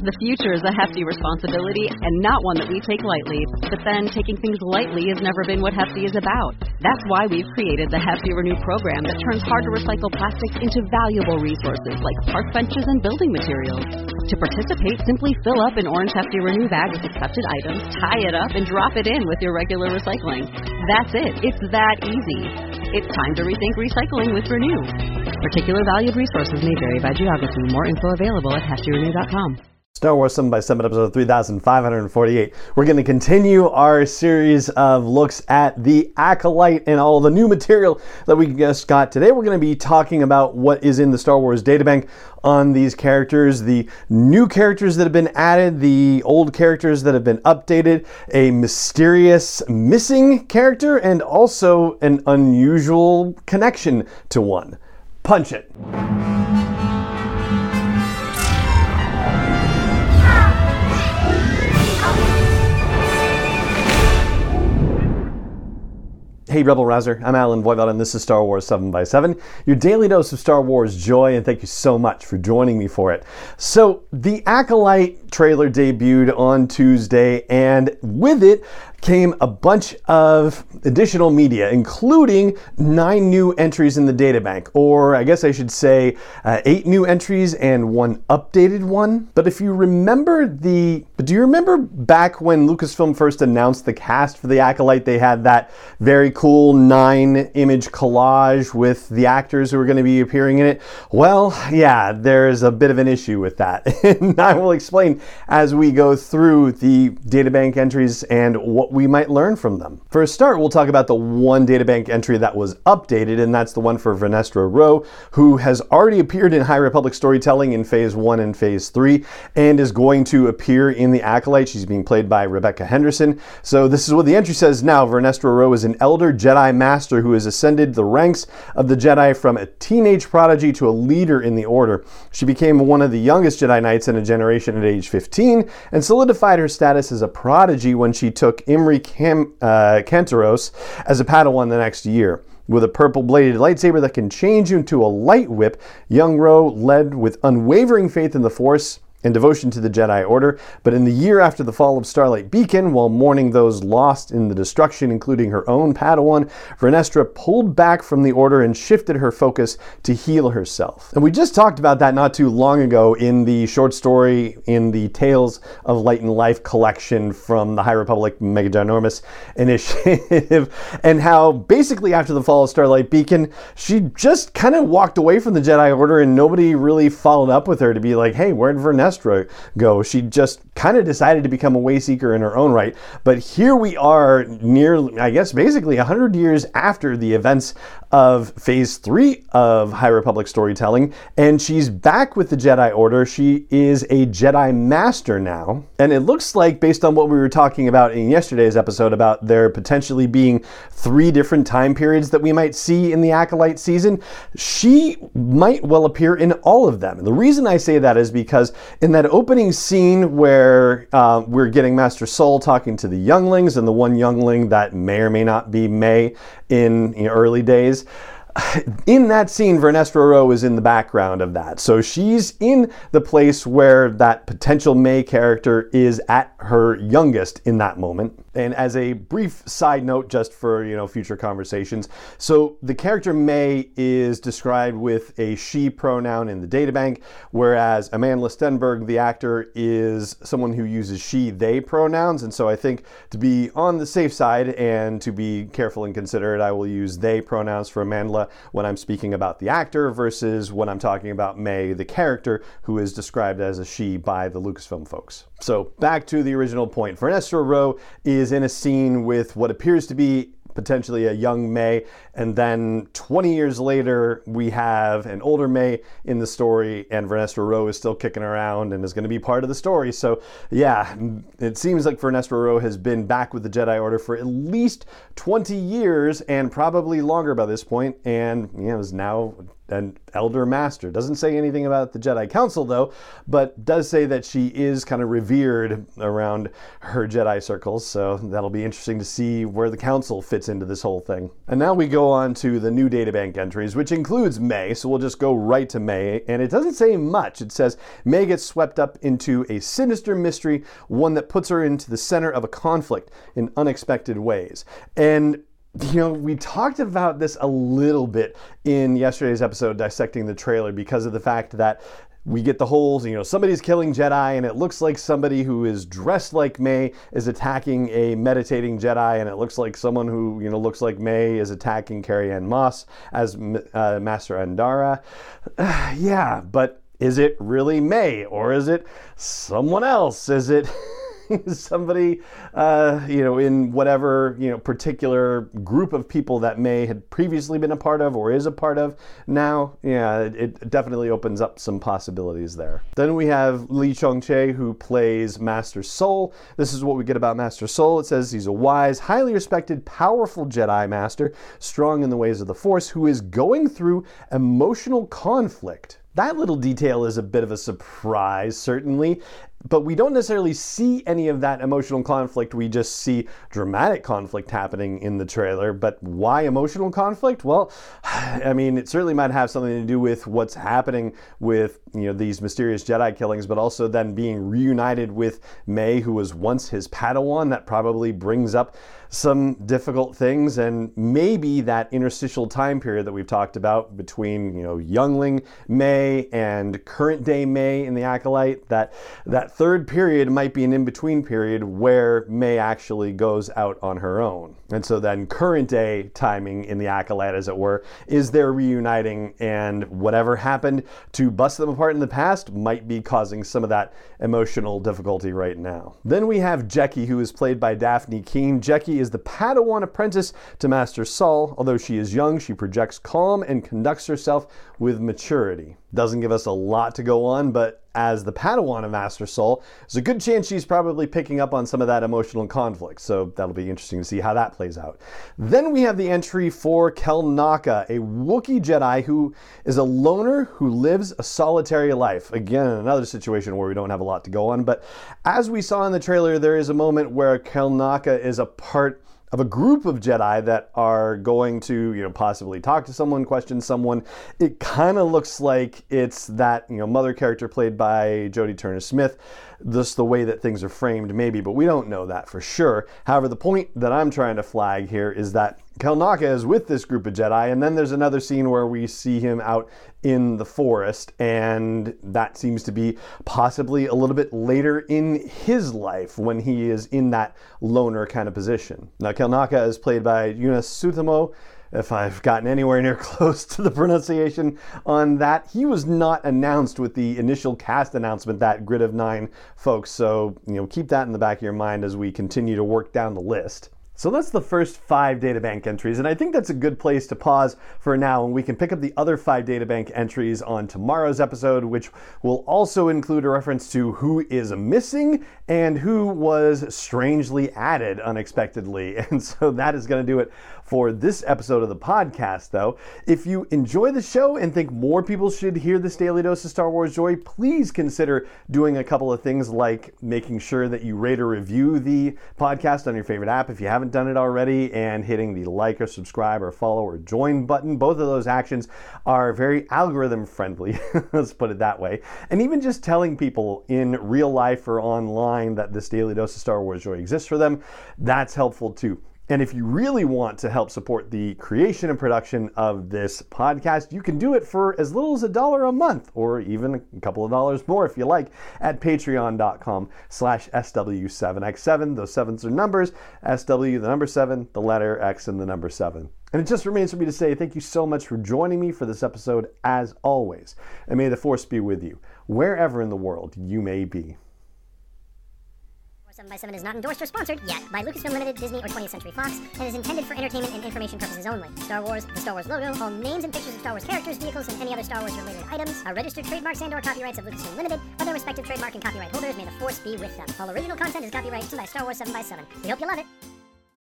The future is a hefty responsibility and not one that we take lightly. But then, taking things lightly has never been what Hefty is about. That's why we've created the Hefty Renew program that turns hard-to-recycle plastics into valuable resources like park benches and building materials. To participate, simply fill up an orange Hefty Renew bag with accepted items, tie it up, and drop it in with your regular recycling. That's it. It's that easy. It's time to rethink recycling with Renew. Particular valued resources may vary by geography. More info available at heftyrenew.com. Star Wars 7x7, episode 3548. We're going to continue our series of looks at the Acolyte and all the new material that we just got today. We're going to be talking about what is in the Star Wars databank on these characters, the new characters that have been added, the old characters that have been updated, a mysterious missing character, and also an unusual connection to one. Punch it. Hey Rebel Rouser, I'm Alan Voivod and this is Star Wars 7x7, your daily dose of Star Wars joy, and thank you so much for joining me for it. So, the Acolyte trailer debuted on Tuesday, and with it came a bunch of additional media, including 9 new entries in the databank, or I guess I should say 8 new entries and 1 updated one. But if you remember do you remember back when Lucasfilm first announced the cast for the Acolyte, they had that very cool 9-image collage with the actors who were going to be appearing in it? Well, yeah, there's a bit of an issue with that, and I will explain as we go through the databank entries and what we might learn from them. For a start, we'll talk about the one databank entry that was updated, and that's the one for Vernestra Rwoh, who has already appeared in High Republic storytelling in Phase 1 and Phase 3, and is going to appear in the Acolyte. She's being played by Rebecca Henderson. So this is what the entry says now. Vernestra Rwoh is an elder Jedi Master who has ascended the ranks of the Jedi from a teenage prodigy to a leader in the Order. She became one of the youngest Jedi Knights in a generation at age 15, and solidified her status as a prodigy when she took Imri Kantaros as a Padawan the next year. With a purple-bladed lightsaber that can change you into a light whip, young Rwoh led with unwavering faith in the Force and devotion to the Jedi Order, but in the year after the fall of Starlight Beacon, while mourning those lost in the destruction, including her own Padawan, Vernestra pulled back from the Order and shifted her focus to heal herself. And we just talked about that not too long ago in the short story in the Tales of Light and Life collection from the High Republic Mega Ginormous Initiative, and how basically after the fall of Starlight Beacon, she just kind of walked away from the Jedi Order and nobody really followed up with her to be like, hey, where'd Vernestra go? She just kind of decided to become a Wayseeker in her own right. But here we are nearly, I guess, basically 100 years after the events of Phase 3 of High Republic storytelling, and she's back with the Jedi Order. She is a Jedi Master now, and it looks like, based on what we were talking about in yesterday's episode about there potentially being 3 different time periods that we might see in the Acolyte season, she might well appear in all of them. And the reason I say that is because in that opening scene where we're getting Master Soul talking to the younglings, and the one youngling that may or may not be May in early days, in that scene, Vernestra Rwoh is in the background of that. So she's in the place where that potential May character is at her youngest in that moment. And as a brief side note, just for future conversations, so the character May is described with a she pronoun in the databank, whereas Amandla Stenberg, the actor, is someone who uses she, they pronouns. And so I think to be on the safe side and to be careful and considerate, I will use they pronouns for Amandla when I'm speaking about the actor versus when I'm talking about May, the character, who is described as a she by the Lucasfilm folks. So back to the original point. Vernestra Rwoh is in a scene with what appears to be potentially a young May, and then 20 years later we have an older May in the story, and Vernestra Rwoh is still kicking around and is going to be part of the story. So yeah, it seems like Vernestra Rwoh has been back with the Jedi Order for at least 20 years and probably longer by this point, and is now an elder master. Doesn't say anything about the Jedi Council though, but does say that she is kind of revered around her Jedi circles, so that'll be interesting to see where the Council fits into this whole thing. And now we go on to the new databank entries, which includes May, so we'll just go right to May, and it doesn't say much. It says May gets swept up into a sinister mystery, one that puts her into the center of a conflict in unexpected ways. And we talked about this a little bit in yesterday's episode dissecting the trailer because of the fact that we get the whole, somebody's killing Jedi and it looks like somebody who is dressed like May is attacking a meditating Jedi, and it looks like someone who, looks like May is attacking Carrie-Anne Moss as Master Andara. Yeah, but is it really May, or is it someone else? Is it somebody, in whatever, particular group of people that May had previously been a part of or is a part of now? Yeah, it definitely opens up some possibilities there. Then we have Lee Chong-che, who plays Master Sol. This is what we get about Master Sol. It says he's a wise, highly respected, powerful Jedi Master, strong in the ways of the Force, who is going through emotional conflict. That little detail is a bit of a surprise, certainly, but we don't necessarily see any of that emotional conflict. We just see dramatic conflict happening in the trailer. But why emotional conflict? Well, it certainly might have something to do with what's happening with, these mysterious Jedi killings, but also then being reunited with May, who was once his Padawan. That probably brings up some difficult things, and maybe that interstitial time period that we've talked about between, youngling May and current day May in the Acolyte, that third period might be an in-between period where May actually goes out on her own. And so then current day timing in the Acolyte, as it were, is they're reuniting, and whatever happened to bust them apart in the past might be causing some of that emotional difficulty right now. Then we have Jecki, who is played by Daphne Keane. Jecki is the Padawan apprentice to Master Sol. Although she is young, she projects calm and conducts herself with maturity. Doesn't give us a lot to go on, but as the Padawan of Master Sol, there's a good chance she's probably picking up on some of that emotional conflict, so that'll be interesting to see how that plays out. Then we have the entry for Kel Naka, a Wookiee Jedi who is a loner who lives a solitary life. Again, another situation where we don't have a lot to go on, but as we saw in the trailer, there is a moment where Kel Naka is a part of a group of Jedi that are going to, possibly talk to someone, question someone. It kind of looks like it's that, mother character played by Jodie Turner-Smith, just the way that things are framed maybe, but we don't know that for sure. However, the point that I'm trying to flag here is that Kel Naka is with this group of Jedi, and then there's another scene where we see him out in the forest, and that seems to be possibly a little bit later in his life when he is in that loner kind of position. Now, Kel Naka is played by Yuna Sutomo. If I've gotten anywhere near close to the pronunciation on that. He was not announced with the initial cast announcement, that Grid of 9 folks, so keep that in the back of your mind as we continue to work down the list. So that's the first 5 databank entries, and I think that's a good place to pause for now, and we can pick up the other 5 databank entries on tomorrow's episode, which will also include a reference to who is missing and who was strangely added unexpectedly. And so that is going to do it for this episode of the podcast, though. If you enjoy the show and think more people should hear this Daily Dose of Star Wars Joy, please consider doing a couple of things like making sure that you rate or review the podcast on your favorite app if you haven't done it already, and hitting the like or subscribe or follow or join button. Both of those actions are very algorithm friendly, let's put it that way. And even just telling people in real life or online that this Daily Dose of Star Wars Joy exists for them, that's helpful too. And if you really want to help support the creation and production of this podcast, you can do it for as little as $1 a month, or even a couple of dollars more if you like, at patreon.com/SW7X7. Those 7s are numbers, SW, the number 7, the letter X, and the number 7. And it just remains for me to say thank you so much for joining me for this episode, as always. And may the Force be with you, wherever in the world you may be. 7x7 is not endorsed or sponsored yet by Lucasfilm Limited, Disney, or 20th Century Fox, and is intended for entertainment and information purposes only. Star Wars, the Star Wars logo, all names and pictures of Star Wars characters, vehicles, and any other Star Wars-related items are registered trademarks and/or copyrights of Lucasfilm Limited, or their respective trademark and copyright holders. May the Force be with them. All original content is copyright by Star Wars 7x7. We hope you love it.